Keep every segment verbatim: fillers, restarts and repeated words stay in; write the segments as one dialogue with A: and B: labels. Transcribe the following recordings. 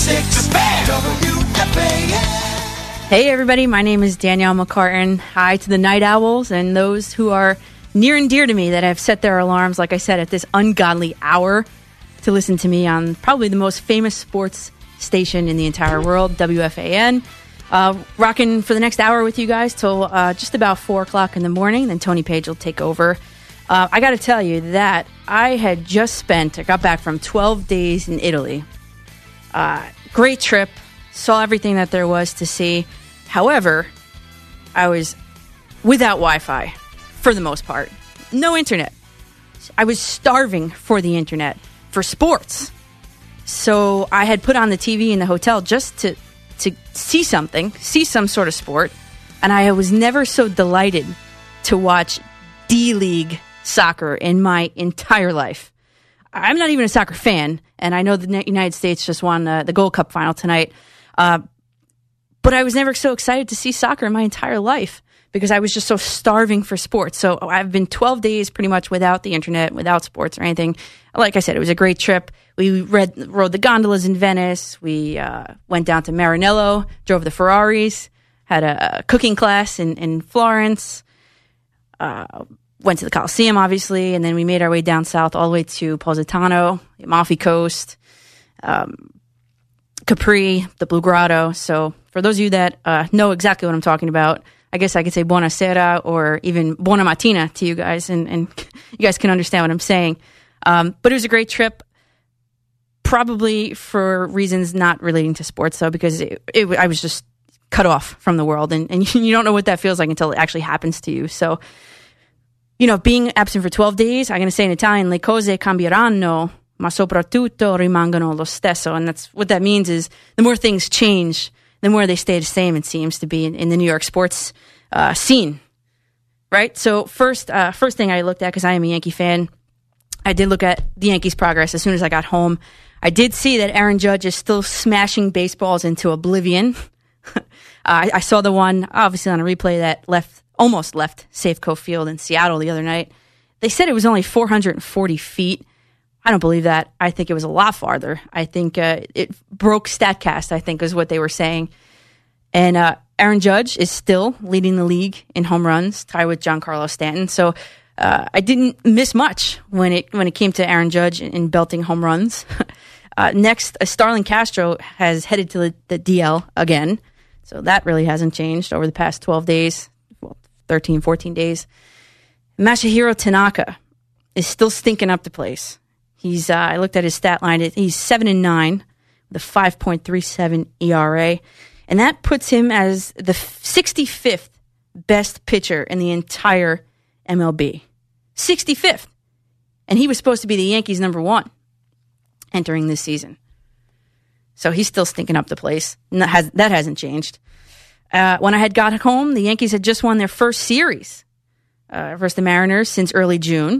A: six W F A N.
B: Hey everybody, my name is Danielle McCartan. Hi to the night owls and those who are near and dear to me that have set their alarms, like I said, at this ungodly hour to listen to me on probably the most famous sports station in the entire world, W F A N. Uh, rocking for the next hour with you guys till uh, just about four o'clock in the morning. Then Tony Page will take over. Uh, I got to tell you that I had just spent, I got back from twelve days in Italy. Uh, great trip. Saw everything that there was to see. However, I was without Wi-Fi for the most part. No internet. I was starving for the internet, for sports. So I had put on the T V in the hotel just to, to see something, see some sort of sport. And I was never so delighted to watch D-League soccer in my entire life. I'm not even a soccer fan, and I know the United States just won uh, the Gold Cup final tonight. Uh, but I was never so excited to see soccer in my entire life because I was just so starving for sports. So I've been twelve days pretty much without the internet, without sports or anything. Like I said, it was a great trip. We read, rode the gondolas in Venice. We uh, went down to Maranello, drove the Ferraris, had a, a cooking class in, in Florence, uh, went to the Coliseum, obviously, and then we made our way down south all the way to Positano, the Amalfi Coast, um, Capri, the Blue Grotto. So for those of you that uh, know exactly what I'm talking about, I guess I could say buonasera or even buona mattina to you guys, and, and you guys can understand what I'm saying. Um, but it was a great trip, probably for reasons not relating to sports, though, because it, it, I was just cut off from the world, and, and you don't know what that feels like until it actually happens to you. So, you know, being absent for twelve days, I'm going to say in Italian, le cose cambieranno, ma soprattutto rimangono lo stesso. And that's what that means is the more things change, the more they stay the same, it seems to be in, in the New York sports uh, scene, right? So first, uh, first thing I looked at, because I am a Yankee fan, I did look at the Yankees' progress as soon as I got home. I did see that Aaron Judge is still smashing baseballs into oblivion. uh, I, I saw the one, obviously on a replay, that left almost left Safeco Field in Seattle the other night. They said it was only four hundred forty feet. I don't believe that. I think it was a lot farther. I think uh, it broke StatCast, I think is what they were saying. And uh, Aaron Judge is still leading the league in home runs, tied with Giancarlo Stanton. So uh, I didn't miss much when it when it came to Aaron Judge in, in belting home runs. uh, next, uh, Starlin Castro has headed to the, the D L again. So that really hasn't changed over the past twelve days. thirteen, fourteen days. Masahiro Tanaka is still stinking up the place. He's, uh, I looked at his stat line. He's seven and nine with a five point three seven E R A. And that puts him as the sixty-fifth best pitcher in the entire M L B. sixty-fifth. And he was supposed to be the Yankees' number one entering this season. So he's still stinking up the place. And that, has, that hasn't changed. Uh, when I had got home, the Yankees had just won their first series uh, versus the Mariners since early June.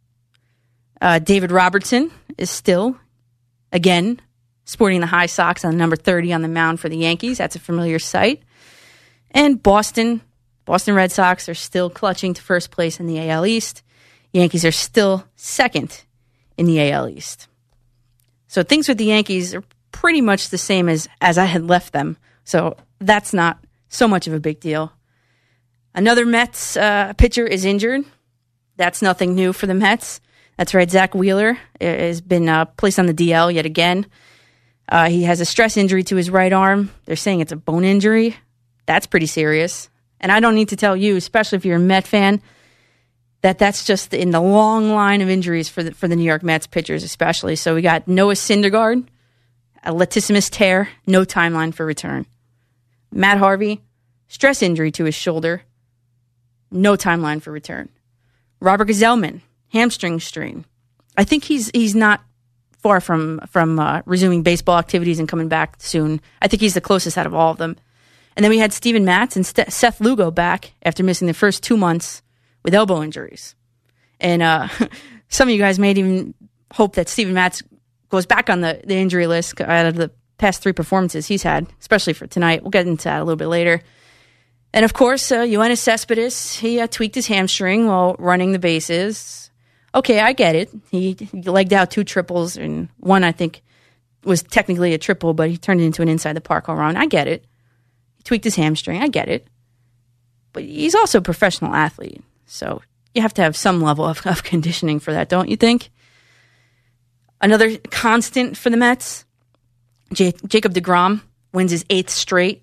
B: Uh, David Robertson is still, again, sporting the high socks on number thirty on the mound for the Yankees. That's a familiar sight. And Boston, Boston Red Sox are still clutching to first place in the A L East. Yankees are still second in the A L East. So things with the Yankees are pretty much the same as, as I had left them. So that's not so much of a big deal. Another Mets uh, pitcher is injured. That's nothing new for the Mets. That's right. Zach Wheeler has been uh, placed on the D L yet again. Uh, he has a stress injury to his right arm. They're saying it's a bone injury. That's pretty serious. And I don't need to tell you, especially if you're a Met fan, that that's just in the long line of injuries for the, for the New York Mets pitchers especially. So we got Noah Syndergaard, a latissimus tear, no timeline for return. Matt Harvey, stress injury to his shoulder, no timeline for return. Robert Gsellman, hamstring strain. I think he's he's not far from from uh, resuming baseball activities and coming back soon. I think he's the closest out of all of them. And then we had Steven Matz and St- Seth Lugo back after missing the first two months with elbow injuries. And uh, some of you guys may even hope that Steven Matz goes back on the, the injury list out of the past three performances he's had, especially for tonight. We'll get into that a little bit later. And, of course, uh, Yoenis Cespedes, he uh, tweaked his hamstring while running the bases. Okay, I get it. He, he legged out two triples and one, I think, was technically a triple, but he turned it into an inside the park home run. I get it. He tweaked his hamstring. I get it. But he's also a professional athlete. So you have to have some level of, of conditioning for that, don't you think? Another constant for the Mets, J- Jacob deGrom wins his eighth straight.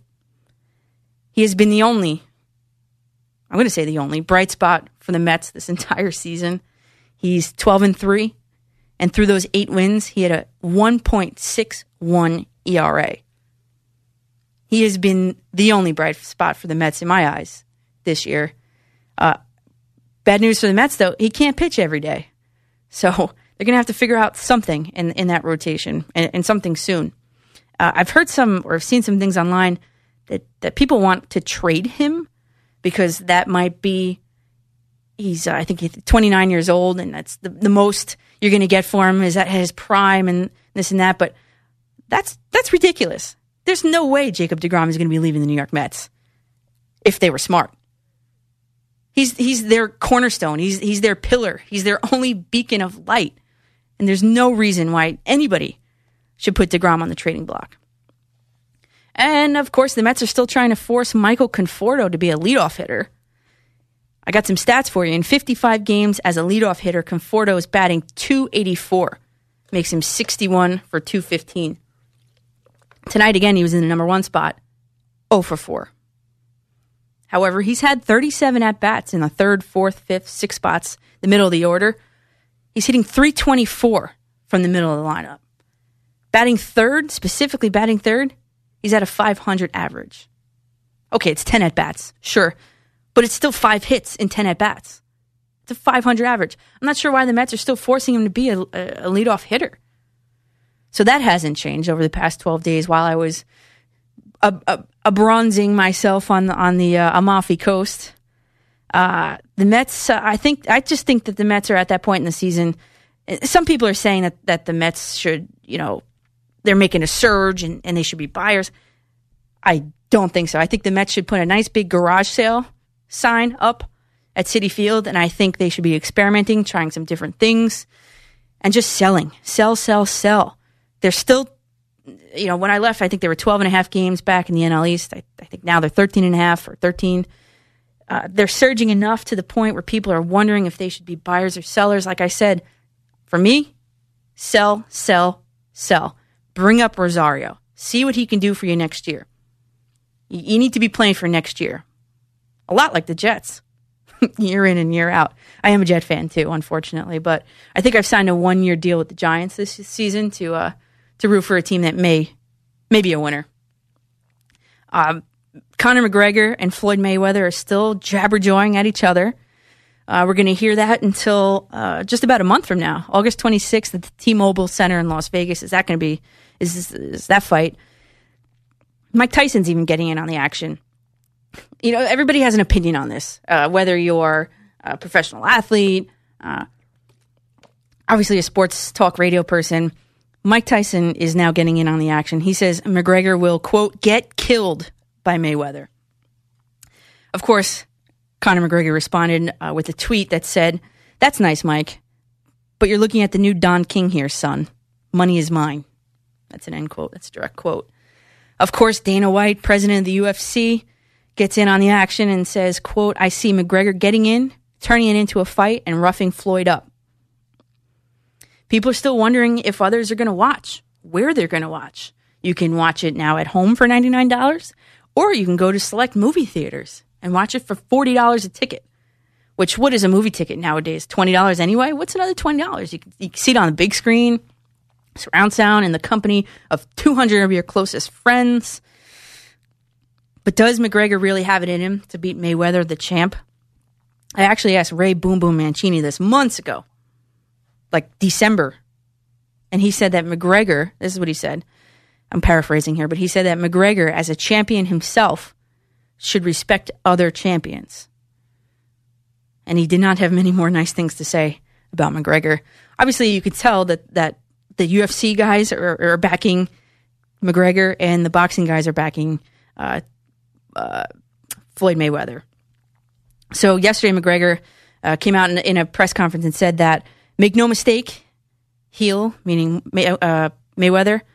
B: He has been the only, I'm going to say the only, bright spot for the Mets this entire season. He's twelve and three, and through those eight wins, he had a one point six one E R A. He has been the only bright spot for the Mets in my eyes this year. Uh, bad news for the Mets, though, he can't pitch every day. So they're going to have to figure out something in, in that rotation, and, and something soon. Uh, I've heard some, or I've seen some things online that, that people want to trade him because that might be, he's, uh, I think he's twenty-nine years old, and that's the, the most you're going to get for him is at his prime and this and that. But that's that's ridiculous. There's no way Jacob deGrom is going to be leaving the New York Mets if they were smart. He's he's their cornerstone. He's he's their pillar. He's their only beacon of light. And there's no reason why anybody should put deGrom on the trading block. And, of course, the Mets are still trying to force Michael Conforto to be a leadoff hitter. I got some stats for you. In fifty-five games as a leadoff hitter, Conforto is batting two eighty-four. Makes him sixty-one for two fifteen. Tonight, again, he was in the number one spot, oh for four. However, he's had thirty-seven at-bats in the third, fourth, fifth, sixth spots, the middle of the order. He's hitting three twenty-four from the middle of the lineup. Batting third, specifically batting third, he's at a five hundred average. Okay, it's ten at-bats, sure, but it's still five hits in ten at-bats. It's a five hundred average. I'm not sure why the Mets are still forcing him to be a, a, a leadoff hitter. So that hasn't changed over the past twelve days while I was a, a, a bronzing myself on the, on the uh, Amalfi Coast. Uh, the Mets, uh, I think, I just think that the Mets are at that point in the season. Some people are saying that, that the Mets should, you know, they're making a surge and, and they should be buyers. I don't think so. I think the Mets should put a nice big garage sale sign up at Citi Field, and I think they should be experimenting, trying some different things, and just selling. Sell, sell, sell. They're still, you know, when I left, I think there were twelve and a half games back in the N L East. I, I think now they're thirteen and a half or thirteen. Uh, they're surging enough to the point where people are wondering if they should be buyers or sellers. Like I said, for me, sell, sell, sell. Bring up Rosario. See what he can do for you next year. You, you need to be playing for next year. A lot like the Jets. Year in and year out. I am a Jet fan too, unfortunately, but I think I've signed a one-year deal with the Giants this season to uh, to root for a team that may, may be a winner. Um, Conor McGregor and Floyd Mayweather are still jabberjawing at each other. Uh, we're going to hear that until uh, just about a month from now, August twenty-sixth at the T-Mobile Center in Las Vegas. Is that going to be? Is this, is that fight? Mike Tyson's even getting in on the action. You know, everybody has an opinion on this, uh, whether you're a professional athlete, uh, obviously a sports talk radio person. Mike Tyson is now getting in on the action. He says McGregor will, quote, get killed by Mayweather. Of course, Conor McGregor responded uh, with a tweet that said, that's nice, Mike, but you're looking at the new Don King here, son. Money is mine. That's an end quote. That's a direct quote. Of course, Dana White, president of the U F C, gets in on the action and says, quote, I see McGregor getting in, turning it into a fight, and roughing Floyd up. People are still wondering if others are going to watch, where they're going to watch. You can watch it now at home for ninety-nine dollars, or you can go to select movie theaters and watch it for forty dollars a ticket, which what is a movie ticket nowadays? twenty dollars anyway? What's another twenty dollars? You can, you can see it on the big screen, surround sound, in the company of two hundred of your closest friends. But does McGregor really have it in him to beat Mayweather, the champ? I actually asked Ray Boom Boom Mancini this months ago, like December. And he said that McGregor, this is what he said, I'm paraphrasing here, but he said that McGregor, as a champion himself, should respect other champions. And he did not have many more nice things to say about McGregor. Obviously, you could tell that, that the U F C guys are, are backing McGregor and the boxing guys are backing uh, uh, Floyd Mayweather. So yesterday, McGregor uh, came out in, in a press conference and said that, make no mistake, heel, meaning May, uh, Mayweather,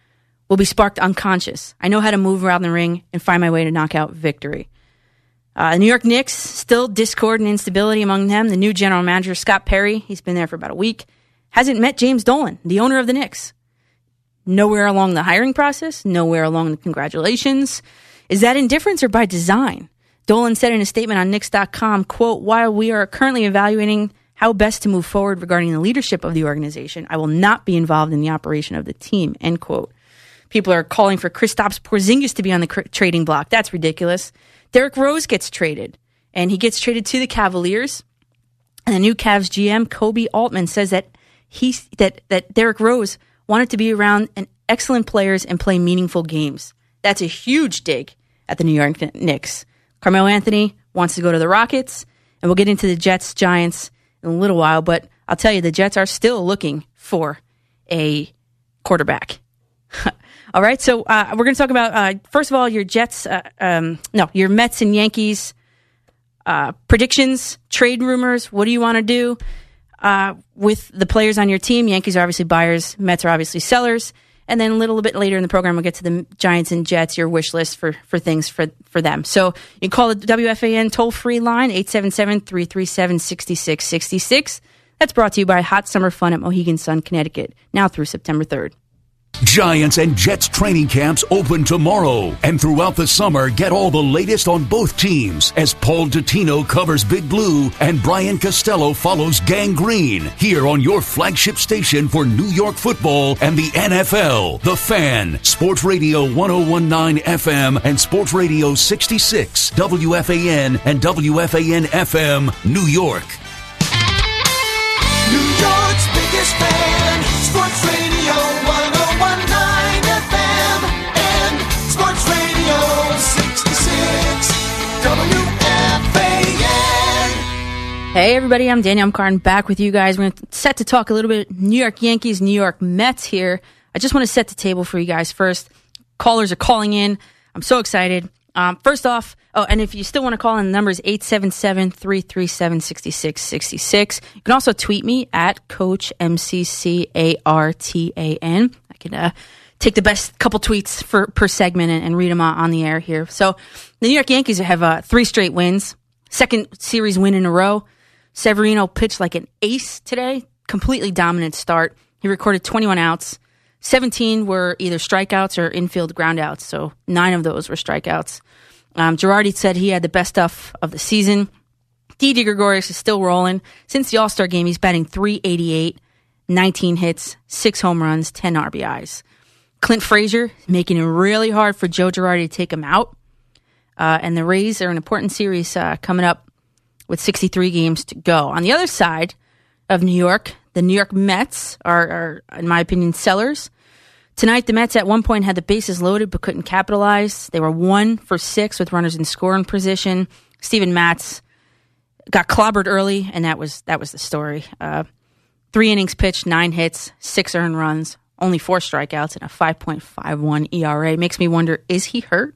B: will be sparked unconscious. I know how to move around the ring and find my way to knockout victory. Uh, New York Knicks, still discord and instability among them. The new general manager, Scott Perry, he's been there for about a week, hasn't met James Dolan, the owner of the Knicks. Nowhere along the hiring process, nowhere along the congratulations. Is that indifference or by design? Dolan said in a statement on Knicks dot com, quote, while we are currently evaluating how best to move forward regarding the leadership of the organization, I will not be involved in the operation of the team, end quote. People are calling for Kristaps Porzingis to be on the cr- trading block. That's ridiculous. Derrick Rose gets traded, and he gets traded to the Cavaliers. And the new Cavs G M, Kobe Altman, says that he that that Derrick Rose wanted to be around an excellent players and play meaningful games. That's a huge dig at the New York Knicks. Carmelo Anthony wants to go to the Rockets, and we'll get into the Jets, Giants in a little while, but I'll tell you, the Jets are still looking for a quarterback. All right, so uh, we're going to talk about, uh, first of all, your Jets, uh, um, no, your Mets and Yankees uh, predictions, trade rumors. What do you want to do uh, with the players on your team? Yankees are obviously buyers, Mets are obviously sellers. And then a little bit later in the program, we'll get to the Giants and Jets, your wish list for, for things for, for them. So you can call the W F A N toll-free line, eight seven seven, three three seven, six six six six. That's brought to you by Hot Summer Fun at Mohegan Sun, Connecticut, now through September third.
C: Giants and Jets training camps open tomorrow. And throughout the summer, get all the latest on both teams as Paul Dottino covers Big Blue and Brian Costello follows Gang Green here on your flagship station for New York football and the N F L. The Fan, Sports Radio ten nineteen F M and Sports Radio sixty-six, W F A N and W F A N F M, New York.
A: New York's biggest fan, Sports Radio ten nineteen F M and Sports Radio sixty-six, W F A N.
B: Hey everybody, I'm Danielle McCartan back with you guys. We're set to talk a little bit New York Yankees, New York Mets here. I just want to set the table for you guys first. Callers are calling in. I'm so excited. Um, first off, oh, and if you still want to call in, the number is eight seven seven, three three seven, six six six six. You can also tweet me at Coach M C C A R T A N. I can uh, take the best couple tweets for per segment and, and read them on, on the air here. So the New York Yankees have uh, three straight wins, second series win in a row. Severino pitched like an ace today, completely dominant start. He recorded twenty-one outs. seventeen were either strikeouts or infield groundouts, so nine of those were strikeouts. Um, Girardi said he had the best stuff of the season. Didi Gregorius is still rolling. Since the All-Star game, he's batting three eighty-eight, nineteen hits, six home runs, ten R B Is. Clint Frazier making it really hard for Joe Girardi to take him out. Uh, and the Rays are an important series uh, coming up with sixty-three games to go. On the other side of New York, the New York Mets are, are in my opinion, sellers. Tonight, the Mets at one point had the bases loaded but couldn't capitalize. They were one for six with runners in scoring position. Steven Matz got clobbered early, and that was that was the story. Uh, three innings pitched, nine hits, six earned runs, only four strikeouts, and a five point five one E R A. Makes me wonder, is he hurt?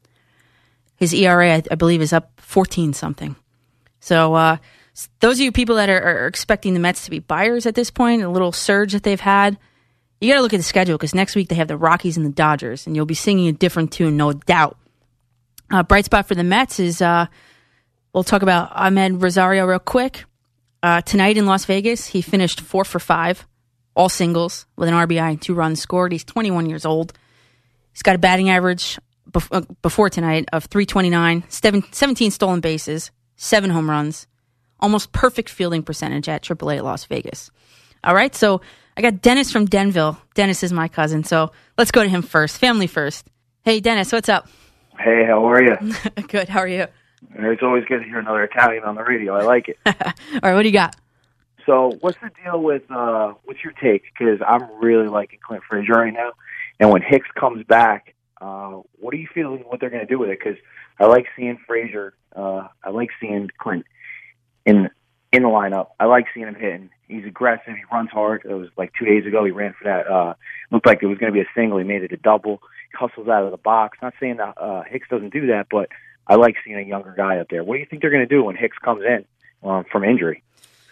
B: His E R A, I, I believe, is up fourteen something. So uh, those of you people that are, are expecting the Mets to be buyers at this point, a little surge that they've had, you got to look at the schedule because next week they have the Rockies and the Dodgers, and you'll be singing a different tune, no doubt. Uh, bright spot for the Mets is uh, we'll talk about Ahmed Rosario real quick. Uh, tonight in Las Vegas, he finished four for five, all singles with an R B I and two runs scored. He's twenty-one years old. He's got a batting average bef- uh, before tonight of three twenty-nine, seven, seventeen stolen bases, seven home runs, almost perfect fielding percentage at triple A Las Vegas. All right, so I got Dennis from Denville. Dennis is my cousin, so let's go to him first. Family first. Hey, Dennis, what's up?
D: Hey, how are you?
B: Good, how are you?
D: It's always good to hear another Italian on the radio. I like it.
B: All right, what do you got?
D: So what's the deal with, uh, what's your take? Because I'm really liking Clint Frazier right now. And when Hicks comes back, uh, what are you feeling what they're going to do with it? Because I like seeing Frazier. Uh, I like seeing Clint in in the lineup. I like seeing him hitting. He's aggressive. He runs hard. It was like two days ago he ran for that. Uh, looked like it was going to be a single. He made it a double. He hustles out of the box. Not saying that uh, Hicks doesn't do that, but I like seeing a younger guy up there. What do you think they're going to do when Hicks comes in um, from injury?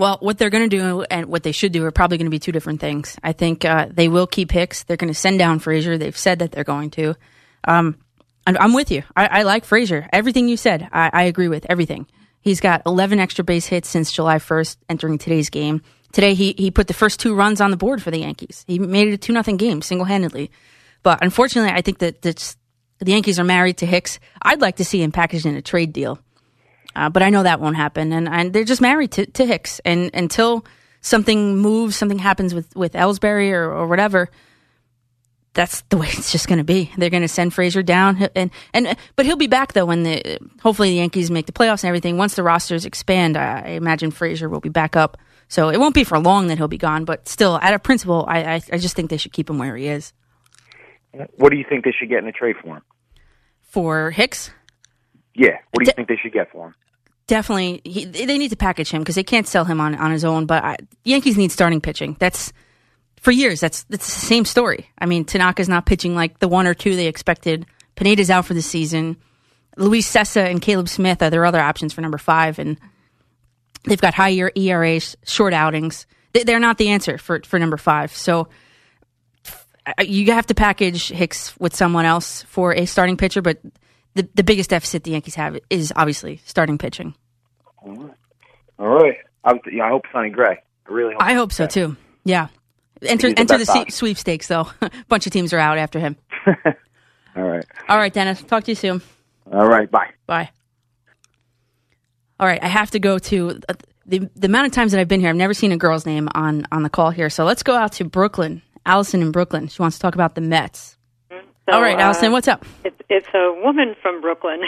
B: Well, what they're going to do and what they should do are probably going to be two different things. I think uh, they will keep Hicks. They're going to send down Frazier. They've said that they're going to. Um, I'm, I'm with you. I, I like Frazier. Everything you said, I, I agree with everything. He's got eleven extra base hits since July first entering today's game. Today, he, he put the first two runs on the board for the Yankees. He made it a two nothing game single-handedly. But unfortunately, I think that that's, the Yankees are married to Hicks. I'd like to see him packaged in a trade deal. Uh, but I know that won't happen, and, and they're just married to, to Hicks. And until something moves, something happens with, with Ellsbury or, or whatever, that's the way it's just going to be. They're going to send Frazier down, and and but he'll be back though when the hopefully the Yankees make the playoffs and everything. Once the rosters expand, I, I imagine Frazier will be back up. So it won't be for long that he'll be gone, but still, out of principle, I I, I just think they should keep him where he is.
D: What do you think they should get in a trade for him?
B: For Hicks?
D: Yeah. What do you
B: De-
D: think they should get for him?
B: Definitely, he, they need to package him because they can't sell him on, on his own. But I, Yankees need starting pitching. That's for years. That's that's the same story. I mean, Tanaka's not pitching like the one or two they expected. Pineda's out for the season. Luis Sessa and Caleb Smith are their other options for number five, and they've got high E R As, short outings. They, they're not the answer for for number five. So you have to package Hicks with someone else for a starting pitcher, but the the biggest deficit the Yankees have is obviously starting pitching.
D: All right. All right. I, yeah, I hope Sonny Gray. I really hope
B: I hope so, too. Yeah. Enter
D: He's the
B: enter the
D: best
B: se-
D: option.
B: sweepstakes, though. A bunch of teams are out after him.
D: All right.
B: All right, Dennis. Talk to you soon.
D: All right. Bye.
B: Bye. All right, I have to go to uh, the the amount of times that I've been here. I've never seen a girl's name on, on the call here. So let's go out to Brooklyn. Allison in Brooklyn. She wants to talk about the Mets.
E: So,
B: All right, Allison,
E: uh,
B: what's up?
E: It's, it's a woman from Brooklyn.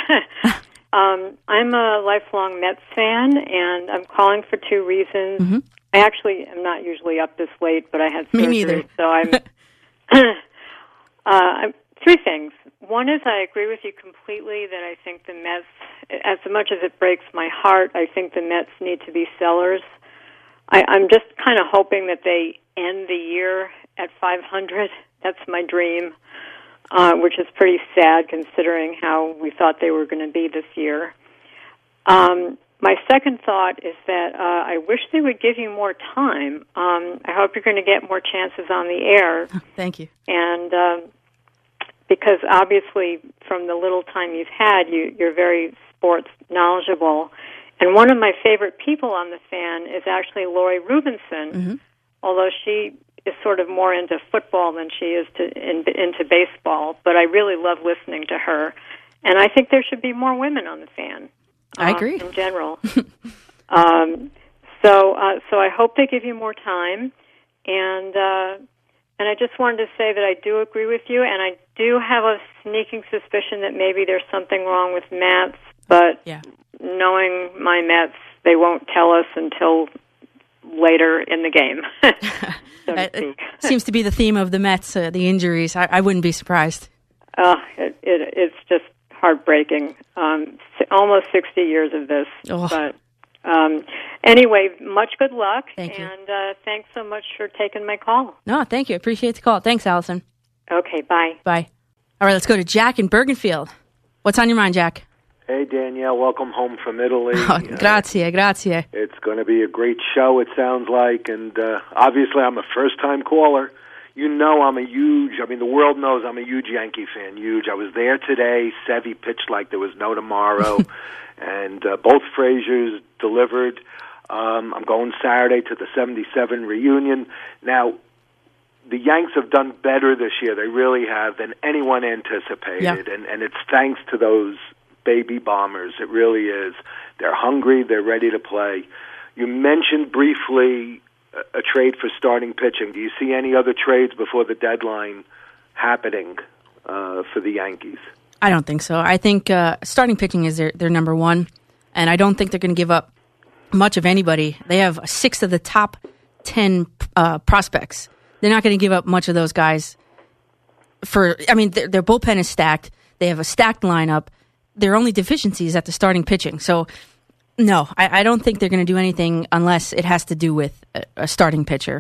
E: um, I'm a lifelong Mets fan, and I'm calling for two reasons.
B: Mm-hmm.
E: I actually am not usually up this late, but I had surgery,
B: Me neither.
E: so I'm. uh, I'm three things. One is I agree with you completely that I think the Mets, as much as it breaks my heart, I think the Mets need to be sellers. I, I'm just kind of hoping that they end the year at five hundred. That's my dream. Uh, which is pretty sad considering how we thought they were going to be this year. Um, my second thought is that uh, I wish they would give you more time. Um, I hope you're going to get more chances on the air.
B: Thank you.
E: And um, because obviously from the little time you've had, you, you're very sports knowledgeable. And one of my favorite people on the fan is actually Lori Rubinson,
B: Mm-hmm.
E: although she is sort of more into football than she is to in, into baseball, but I really love listening to her. And I think there should be more women on the fan.
B: I
E: uh,
B: agree.
E: In general. um, so uh, so I hope they give you more time. And uh, and I just wanted to say that I do agree with you, and I do have a sneaking suspicion that maybe there's something wrong with Mets, but
B: Yeah.
E: knowing my Mets, they won't tell us until later in the game. So to
B: Uh,
E: speak.
B: it seems to be the theme of the Mets, uh, the injuries. I, I wouldn't be surprised.
E: Uh, it, it, it's just heartbreaking. Um, s- almost sixty years of this.
B: Oh.
E: But um, anyway, much good luck.
B: Thank you.
E: And uh, thanks so much for taking my call.
B: No, thank you. I appreciate the call. Thanks, Allison.
E: Okay, bye.
B: Bye. All right, let's go to Jack in Bergenfield. What's on your mind, Jack?
F: Hey, Danielle, welcome home from Italy.
B: Oh, grazie, grazie.
F: It's going to be a great show, it sounds like, and uh, obviously I'm a first-time caller. You know I'm a huge, I mean, the world knows I'm a huge Yankee fan, huge. I was there today. Sevy pitched like there was no tomorrow, and uh, both Fraziers delivered. Um, I'm going Saturday to the seventy-seven reunion. Now, the Yanks have done better this year. They really have than anyone anticipated,
B: Yeah.
F: and, and it's thanks to those baby bombers. It really is. They're hungry. They're ready to play. You mentioned briefly a, a trade for starting pitching. Do you see any other trades before the deadline happening uh, for the Yankees?
B: I don't think so. I think uh, starting pitching is their, their number one, and I don't think they're going to give up much of anybody. They have six of the top ten uh, prospects. They're not going to give up much of those guys. For I mean, their, their bullpen is stacked. They have a stacked lineup. Their only deficiency is at the starting pitching. So, no, I, I don't think they're going to do anything unless it has to do with a, a starting pitcher.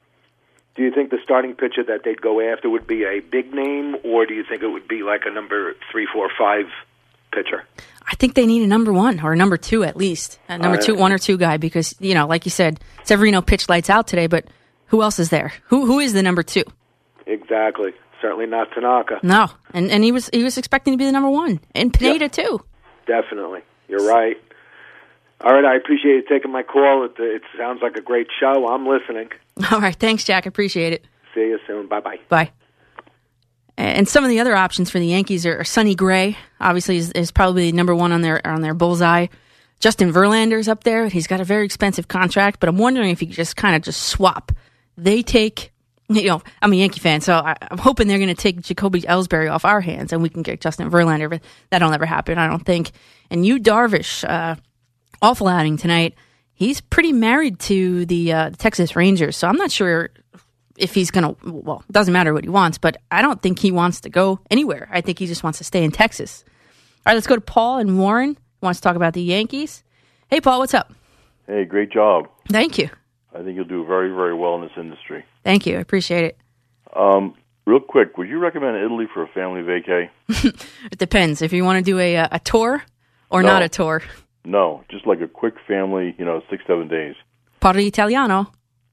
F: Do you think the starting pitcher that they'd go after would be a big name, or do you think it would be like a number three, four, five pitcher.
B: I think they need a number one or a number two at least, a number
F: Uh,
B: two, one or two guy because, you know, like you said, Severino pitched lights out today, but who else is there? Who Who is the number two?
F: Exactly. Certainly not Tanaka.
B: No, and and he was he was expecting to be the number one, and Pineda
F: Yep.
B: too.
F: Definitely. You're right. All right, I appreciate you taking my call. It, it sounds like a great show. I'm listening.
B: All right, thanks, Jack. Appreciate it.
F: See you soon. Bye-bye.
B: Bye. And some of the other options for the Yankees are Sonny Gray. Obviously, is, is probably number one on their on their bullseye. Justin Verlander's up there. He's got a very expensive contract, but I'm wondering if you could just kind of just swap. They take, you know, I'm a Yankee fan, so I, I'm hoping they're going to take Jacoby Ellsbury off our hands and we can get Justin Verlander, but that'll never happen, I don't think. And Yu Darvish, uh, awful outing tonight. He's pretty married to the uh, Texas Rangers, so I'm not sure if he's going to, well, it doesn't matter what he wants, but I don't think he wants to go anywhere. I think he just wants to stay in Texas. All right, let's go to Paul in Warren, who wants to talk about the Yankees. Hey, Paul, what's up?
G: Hey, great job.
B: Thank you.
G: I think you'll do very, very well in this industry.
B: Thank you. I appreciate it.
G: Um, real quick, would you recommend Italy for a family vacay?
B: It depends. If you want to do a a tour or
G: No.
B: not a tour.
G: No, just like a quick family, you know, six, seven days.
B: Parli Italiano.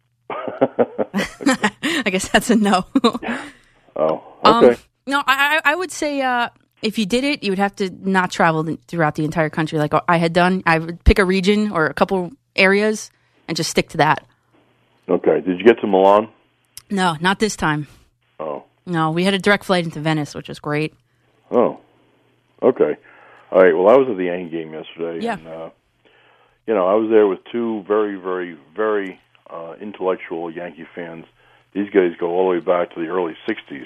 B: I guess that's a no.
G: Oh, okay.
B: Um, no, I, I I would say uh, if you did it, you would have to not travel th- throughout the entire country like I had done. I would pick a region or a couple areas and just stick to that.
G: Okay. Did you get to Milan?
B: No, not this time.
G: Oh.
B: No, we had a direct flight into Venice, which was great.
G: Oh. Okay. All right. Well, I was at the Yankee game yesterday.
B: Yeah.
G: And, uh, you know, I was there with two very, very, very uh, intellectual Yankee fans. These guys go all the way back to the early sixties.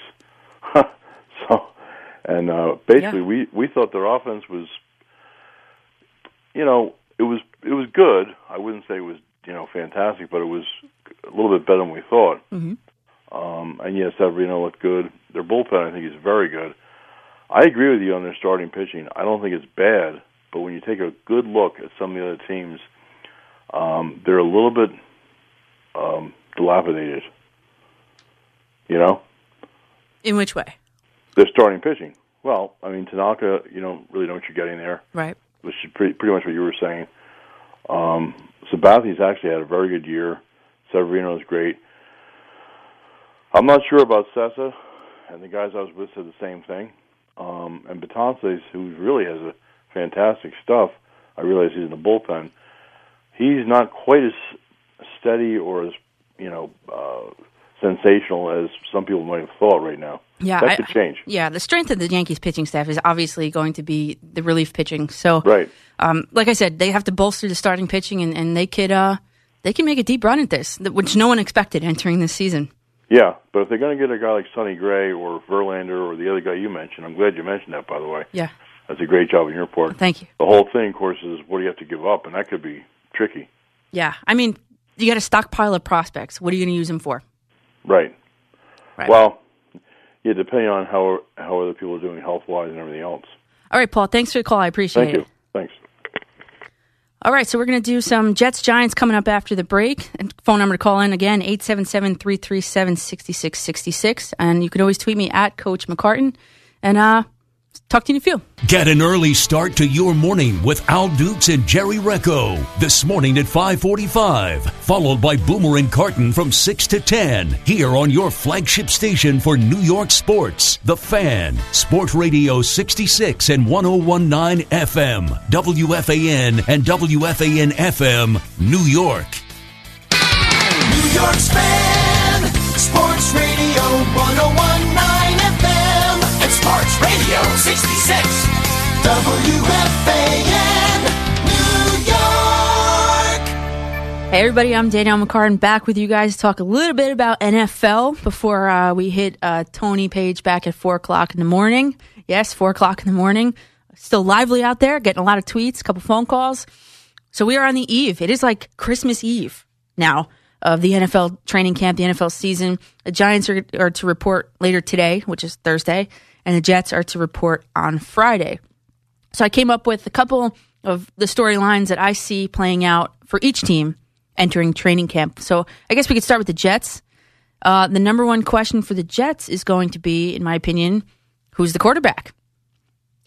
G: so, and uh, basically,
B: Yeah.
G: we, we thought their offense was, you know, it was it was good. I wouldn't say it was, you know, fantastic, but it was a little bit better than we thought.
B: Mm-hmm.
G: Um, and yes, Severino looked good. Their bullpen, I think, is very good. I agree with you on their starting pitching. I don't think it's bad, but when you take a good look at some of the other teams, um, they're a little bit um, dilapidated. You know?
B: In which way?
G: They're starting pitching. Well, I mean, Tanaka, you don't really know what you're getting there,
B: Right.
G: which is pretty, pretty much what you were saying. Um, Sabathi's actually had a very good year. Severino is great. I'm not sure about Sessa, and the guys I was with said the same thing. Um, and Betances, who really has a fantastic stuff, I realize he's in the bullpen. He's not quite as steady or as, you know, uh, sensational as some people might have thought right now.
B: Yeah,
G: that
B: I-
G: could change.
B: Yeah, the strength of the Yankees pitching staff is obviously going to be the relief pitching. So,
G: Right.
B: um, like I said, they have to bolster the starting pitching, and, and they could uh, they can make a deep run at this, which no one expected entering this season.
G: Yeah, but if they're going to get a guy like Sonny Gray or Verlander or the other guy you mentioned, I'm glad you mentioned that, by the way.
B: Yeah,
G: That's a great job on your part.
B: thank you.
G: The whole thing, of course, is what do you have to give up, and that could be tricky.
B: Yeah, I mean, you got a stockpile of prospects. What are you going to use them for?
G: Right.
B: Right.
G: Well, yeah, depending on how how other people are doing health-wise and everything else.
B: All right, Paul, thanks for the call. I appreciate
G: Thank
B: it.
G: you. Thanks.
B: All right, so we're going to do some Jets-Giants coming up after the break. And phone number to call in, again, eight seven seven, three three seven, six six six six. And you can always tweet me at Coach McCartan. And uh, talk to you in a few.
C: Get an early start to your morning with Al Dukes and Jerry Recco this morning at five forty-five, followed by Boomer and Carton from six to ten, here on your flagship station for New York sports, The Fan, Sport Radio sixty-six and one oh one point nine F M, W F A N and W F A N F M, New York.
A: New York's Fan, Sports Radio one oh one point nine F M, and Sports Radio sixty-six, W F A N, New York.
B: Hey, everybody, I'm Danielle McCartan back with you guys to talk a little bit about N F L before uh, we hit uh, Tony Page back at four o'clock in the morning. Yes, four o'clock in the morning. Still lively out there, getting a lot of tweets, a couple phone calls. So we are on the eve. It is like Christmas Eve now of the N F L training camp, the N F L season. The Giants are, are to report later today, which is Thursday, and the Jets are to report on Friday. So I came up with a couple of the storylines that I see playing out for each team entering training camp. So I guess we could start with the Jets. Uh, the number one question for the Jets is going to be, in my opinion, who's the quarterback?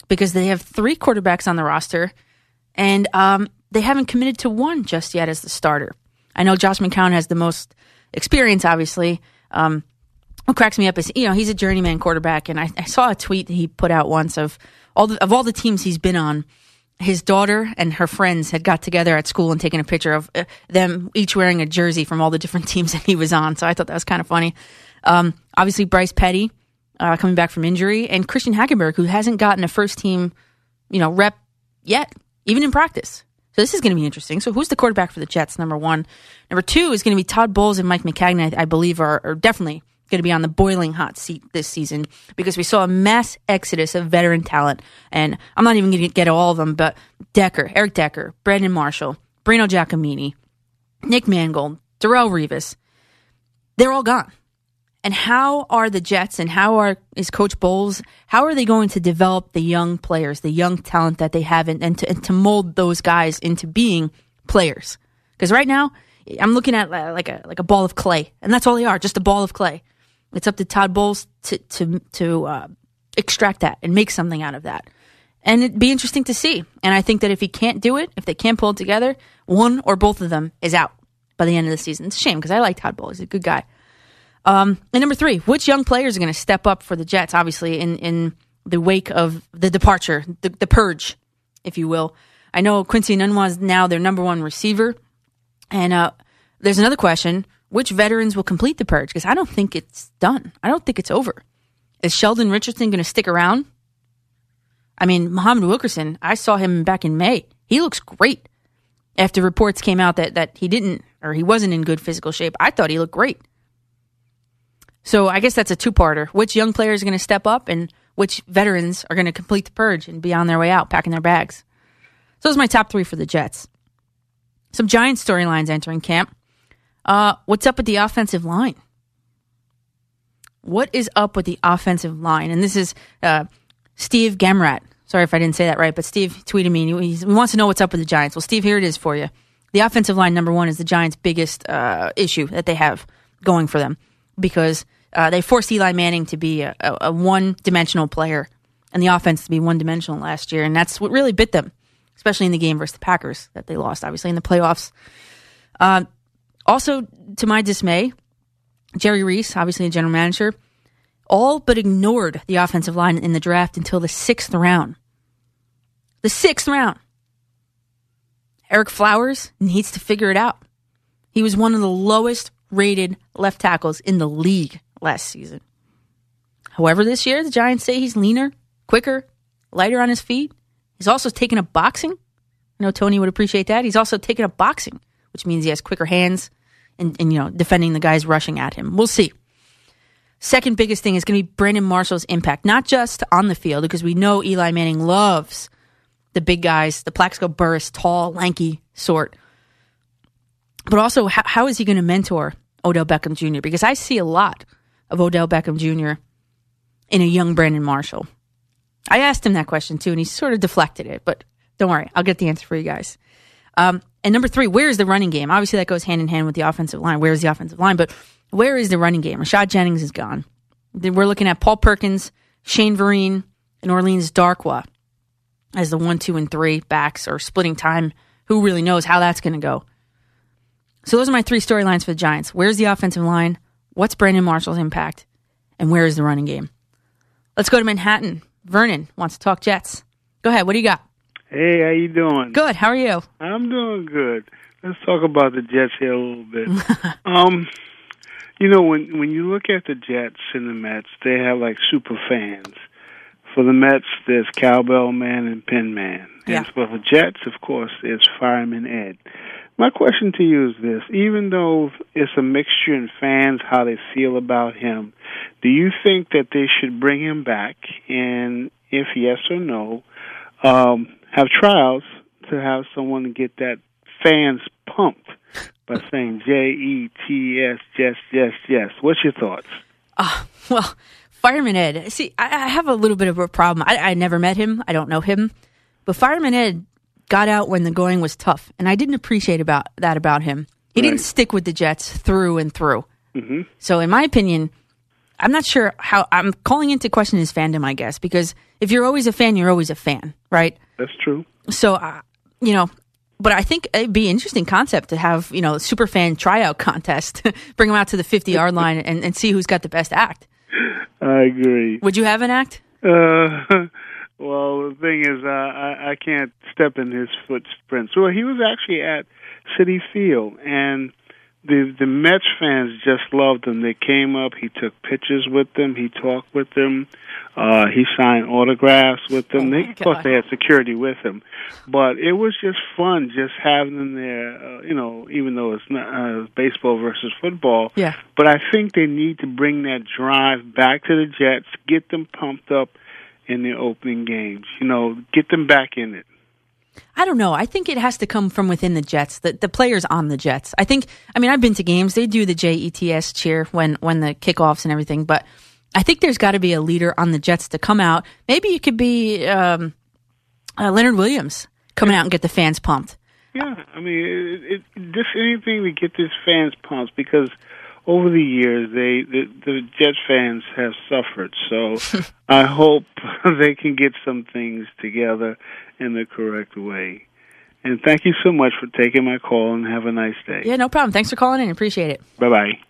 B: because they have three quarterbacks on the roster, and um, they haven't committed to one just yet as the starter. I know Josh McCown has the most experience, obviously. Um, what cracks me up is, you know, he's a journeyman quarterback, and I, I saw a tweet that he put out once of all the, of all the teams he's been on. His daughter and her friends had got together at school and taken a picture of uh, them each wearing a jersey from all the different teams that he was on. So I thought that was kind of funny. Um, obviously, Bryce Petty uh, coming back from injury, and Christian Hackenberg, who hasn't gotten a first team, you know, rep yet, even in practice. So this is going to be interesting. So who's the quarterback for the Jets? Number one. Number two is going to be Todd Bowles and Mike McCagney, I, I believe, are, are definitely going to be on the boiling hot seat this season because we saw a mass exodus of veteran talent. And I'm not even going to get all of them, but Decker, Eric Decker, Brandon Marshall, Brino Giacomini, Nick Mangold, Darrelle Revis, they're all gone. And how are the Jets and how are is Coach Bowles, how are they going to develop the young players, the young talent that they have, and, and, to, and to mold those guys into being players? Because right now, I'm looking at like a like a ball of clay, and that's all they are, just a ball of clay. It's up to Todd Bowles to to to uh, extract that and make something out of that. And it'd be interesting to see. And I think that if he can't do it, if they can't pull it together, one or both of them is out by the end of the season. It's a shame because I like Todd Bowles. He's a good guy. Um, and number three, which young players are going to step up for the Jets, obviously, in, in the wake of the departure, the, the purge, if you will. I know Quincy Enunwa is now their number one receiver. And uh, there's another question. Which veterans will complete the purge? Because I don't think it's done. I don't think it's over. Is Sheldon Richardson going to stick around? I mean, Muhammad Wilkerson, I saw him back in May. He looks great. After reports came out that, that he didn't, or he wasn't in good physical shape, I thought he looked great. So I guess that's a two-parter. Which young players are going to step up and which veterans are going to complete the purge and be on their way out, packing their bags? So those are my top three for the Jets. Some Giants storylines entering camp. Uh, what's up with the offensive line? What is up with the offensive line? And this is uh, Steve Gamrat. Sorry if I didn't say that right, but Steve tweeted me. And he, he wants to know what's up with the Giants. Well, Steve, here it is for you. The offensive line, number one, is the Giants' biggest uh, issue that they have going for them because uh, they forced Eli Manning to be a, a, a one-dimensional player and the offense to be one-dimensional last year, and that's what really bit them, especially in the game versus the Packers that they lost, obviously, in the playoffs. Uh, Also, to my dismay, Jerry Reese, obviously a general manager, all but ignored the offensive line in the draft until the sixth round. The sixth round. Eric Flowers needs to figure it out. He was one of the lowest rated left tackles in the league last season. However, this year, the Giants say he's leaner, quicker, lighter on his feet. He's also taken up boxing. I know Tony would appreciate that. He's also taken up boxing, which means he has quicker hands. And, and, you know, defending the guys rushing at him. We'll see. Second biggest thing is going to be Brandon Marshall's impact, not just on the field, because we know Eli Manning loves the big guys, the Plaxico Burress, tall, lanky sort. But also, how, how is he going to mentor Odell Beckham Junior? Because I see a lot of Odell Beckham Junior in a young Brandon Marshall. I asked him that question, too, and he sort of deflected it. But don't worry, I'll get the answer for you guys. Um, and number three, where is the running game? Obviously, that goes hand in hand with the offensive line. Where is the offensive line? But where is the running game? Rashad Jennings is gone. Then we're looking at Paul Perkins, Shane Vereen, and Orleans Darkwa as the one, two, and three backs or splitting time. Who really knows how that's going to go? So those are my three storylines for the Giants. Where's the offensive line? What's Brandon Marshall's impact? And where is the running game? Let's go to Manhattan. Vernon wants to talk Jets. Go ahead. What do you got?
H: Hey, how you doing?
B: Good. How are you?
H: I'm doing good. Let's talk about the Jets here a little bit. um, you know, when when you look at the Jets and the Mets, they have like super fans. For the Mets, there's Cowbell Man and Pin Man.
B: Yeah.
H: And for the Jets, of course, there's Fireman Ed. My question to you is this. Even though it's a mixture in fans, how they feel about him, do you think that they should bring him back? And if yes or no, um, have trials to have someone to get that fans pumped by saying J E T S, yes, yes, yes. What's your thoughts?
B: Uh, well, Fireman Ed, see, I, I have a little bit of a problem. I, I never met him. I don't know him. But Fireman Ed got out when the going was tough, and I didn't appreciate about that about him. He right. didn't stick with the Jets through and through. Mm-hmm. So in my opinion, I'm not sure how I'm calling into question his fandom, I guess, because if you're always a fan, you're always a fan, right?
H: That's true.
B: So, uh, you know, but I think it'd be an interesting concept to have, you know, a super fan tryout contest, bring them out to the fifty-yard line and, and see who's got the best act.
H: I agree.
B: Would you have an act?
H: Uh, well, the thing is, uh, I, I can't step in his footprints. Well, he was actually at Citi Field, and the the Mets fans just loved him. They came up. He took pictures with them. He talked with them. Uh, he signed autographs with them.
B: Oh
H: they, of course, they had security with him, but it was just fun just having them there. Uh, you know, even though it's not uh, baseball versus football.
B: Yeah.
H: But I think they need to bring that drive back to the Jets, get them pumped up in the opening games. You know, get them back in it.
B: I don't know. I think it has to come from within the Jets, the, the players on the Jets. I think, I mean, I've been to games. They do the J E T S cheer when, when the kickoffs and everything, but I think there's got to be a leader on the Jets to come out. Maybe it could be um, uh, Leonard Williams coming out and get the fans pumped.
H: Yeah, I mean, it, it, just anything to get these fans pumped, because over the years, they the, the Jets fans have suffered. So I hope they can get some things together in the correct way. And thank you so much for taking my call, and have a nice day.
B: Yeah, no problem. Thanks for calling in. Appreciate it.
H: Bye-bye.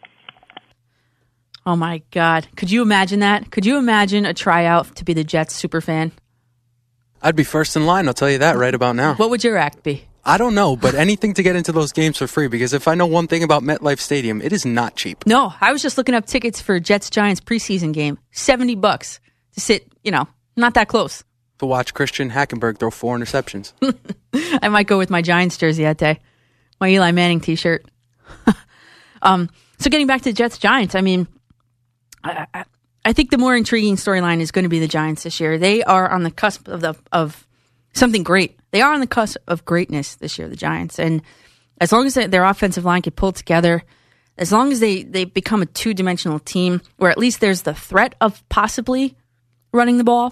B: Oh, my God. Could you imagine that? Could you imagine a tryout to be the Jets super fan?
I: I'd be first in line, I'll tell you that right about now.
B: What would your act be?
I: I don't know, but anything to get into those games for free, because if I know one thing about MetLife Stadium, it is not cheap.
B: No, I was just looking up tickets for Jets-Giants preseason game. seventy bucks to sit, you know, not that close.
I: To watch Christian Hackenberg throw four interceptions.
B: I might go with my Giants jersey that day. My Eli Manning t-shirt. um, so getting back to Jets-Giants, I mean, I, I, I think the more intriguing storyline is going to be the Giants this year. They are on the cusp of the of something great. They are on the cusp of greatness this year, the Giants. And as long as their offensive line can pull together, as long as they, they become a two-dimensional team, where at least there's the threat of possibly running the ball,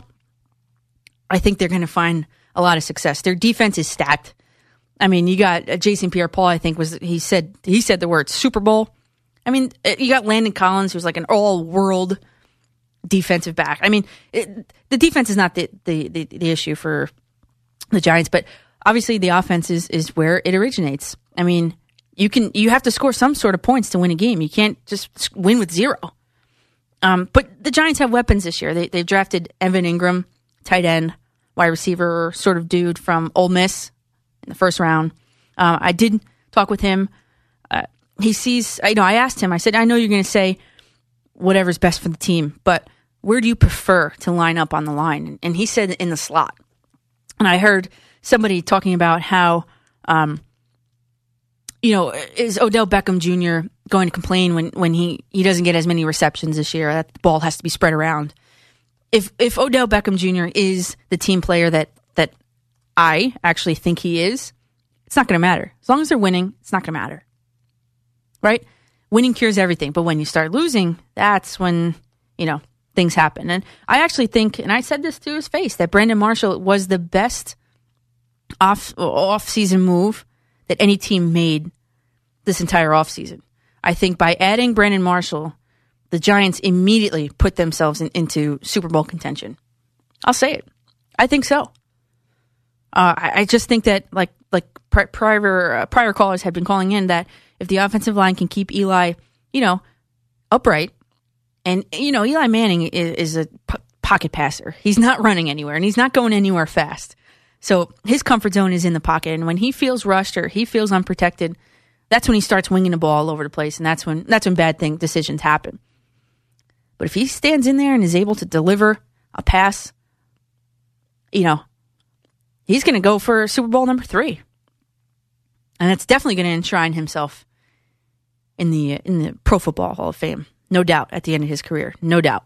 B: I think they're going to find a lot of success. Their defense is stacked. I mean, you got uh, Jason Pierre-Paul, I think, was he said he said the word Super Bowl. I mean, you got Landon Collins, who's like an all-world defensive back. I mean, it, the defense is not the, the, the, the issue for the Giants, but obviously the offense is, is where it originates. I mean, you can you have to score some sort of points to win a game. You can't just win with zero. Um, but the Giants have weapons this year. They, they've drafted Evan Ingram, tight end, wide receiver sort of dude from Ole Miss in the first round. Uh, I did talk with him. Uh, he sees, you know, I asked him, I said, I know you're going to say whatever's best for the team, but where do you prefer to line up on the line? And he said in the slot. And I heard somebody talking about how, um, you know, is Odell Beckham Junior going to complain when, when he, he doesn't get as many receptions this year? That the ball has to be spread around. If if Odell Beckham Junior is the team player that, that I actually think he is, it's not going to matter. As long as they're winning, it's not going to matter. Right? Winning cures everything. But when you start losing, that's when, you know, things happen. And I actually think, and I said this to his face, that Brandon Marshall was the best off off-season move that any team made this entire offseason. I think by adding Brandon Marshall, the Giants immediately put themselves in, into Super Bowl contention. I'll say it. I think so. Uh, I, I just think that, like like pri- prior uh, prior callers had been calling in, that if the offensive line can keep Eli, you know, upright, and you know Eli Manning is, is a p- pocket passer. He's not running anywhere, and he's not going anywhere fast. So his comfort zone is in the pocket, and when he feels rushed or he feels unprotected, that's when he starts winging the ball all over the place, and that's when that's when bad thing decisions happen. But if he stands in there and is able to deliver a pass, you know, he's going to go for Super Bowl number three, and it's definitely going to enshrine himself in the in the Pro Football Hall of Fame, no doubt. At the end of his career, no doubt,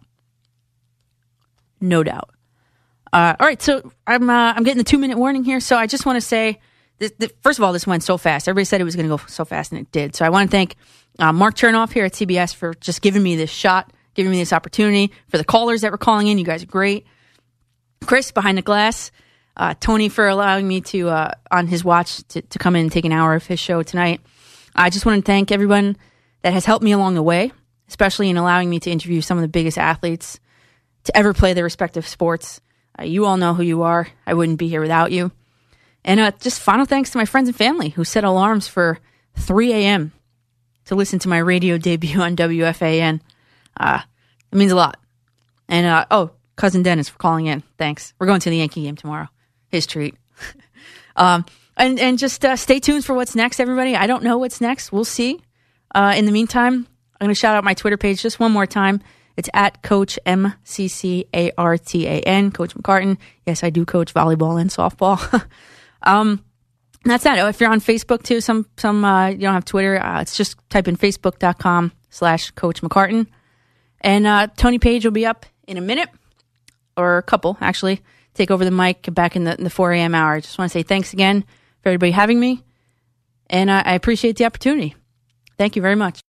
B: no doubt. Uh, all right, so I'm uh, I'm getting the two minute warning here. So I just want to say, this, this, first of all, this went so fast. Everybody said it was going to go so fast, and it did. So I want to thank uh, Mark Chernoff here at C B S for just giving me this shot, giving me this opportunity. For the callers that were calling in, you guys are great. Chris behind the glass, uh, Tony for allowing me to uh, on his watch to, to come in and take an hour of his show tonight. I just want to thank everyone that has helped me along the way, especially in allowing me to interview some of the biggest athletes to ever play their respective sports. Uh, you all know who you are. I wouldn't be here without you. And uh, just final thanks to my friends and family who set alarms for three a.m. to listen to my radio debut on W F A N. Uh, it means a lot. And, uh, oh, Cousin Dennis for calling in. Thanks. We're going to the Yankee game tomorrow. His treat. um, and, and just uh, stay tuned for what's next, everybody. I don't know what's next. We'll see. Uh, in the meantime, I'm going to shout out my Twitter page just one more time. It's at Coach M C C A R T A N, Coach McCartan. Yes, I do coach volleyball and softball. um, and that's that. Oh, if you're on Facebook too, some some uh, you don't have Twitter, uh, it's just type in facebook.com slash Coach McCartan. And uh, Tony Page will be up in a minute, or a couple, actually. Take over the mic back in the, in the four a.m. hour. I just want to say thanks again for everybody having me, and uh, I appreciate the opportunity. Thank you very much.